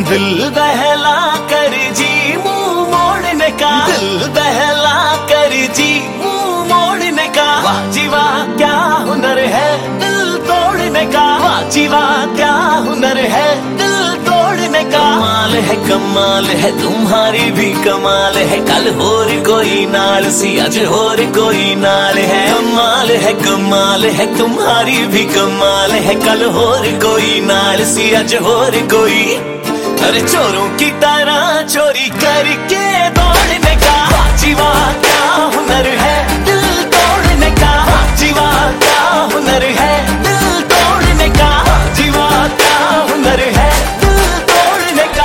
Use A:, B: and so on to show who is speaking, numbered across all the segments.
A: दिल बहला कर जी मुंह मोड़ने का, दिल बहला कर जी मुंह मोड़ने का। वाह जी वाह क्या हुनर है दिल तोड़ने का, वाह जी वाह क्या हुनर है दिल तोड़ने का। कमाल है तुम्हारी भी कमाल है, कल होर कोई नाल सी अज होर कोई नाल है। कमाल है तुम्हारी भी कमाल है, कल होर कोई नाल सी अज होर कोई। अरे चोरों की तरह चोरी करके दौड़ने का, वाह जी वाह क्या हुनर है दिल तोड़ने का, वाह जी वाह क्या हुनर है दिल तोड़ने का, वाह जी वाह क्या हुनर है दिल तोड़ने का।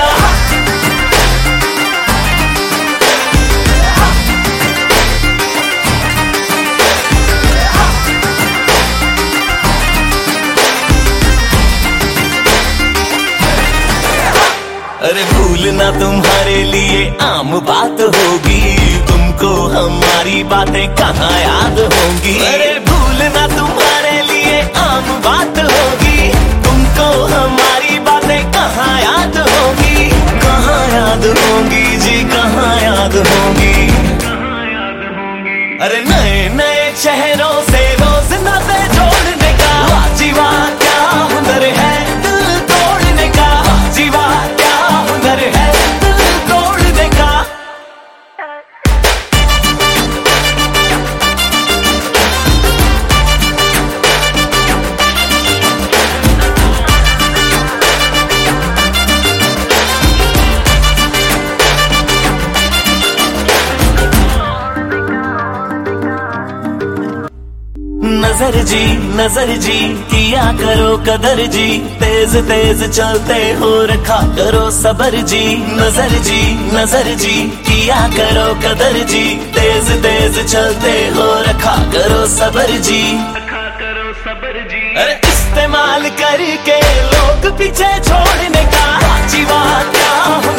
A: अरे भूलना तुम्हारे लिए आम बात होगी, तुमको हमारी बातें कहाँ याद होंगी। अरे भूलना तुम्हारे लिए आम बात होगी, तुमको हमारी बातें कहाँ याद होंगी। कहाँ याद होंगी जी कहाँ याद होंगी। अरे नए नए चेहरों से रोज नाते जोड़ने का, वाह जी वाह क्या हुनर है दिल तोड़ने का, वाह जी वाह क्या हुनर है दिल तोड़ने का। नजर जी किया करो कदर जी, तेज तेज चलते हो रखा करो सबर जी। नजर जी किया करो कदर जी, तेज तेज चलते हो रखा करो सबर जी। अरे इस्तेमाल करके लोग पीछे छोड़ने का, वाह जी वाह क्या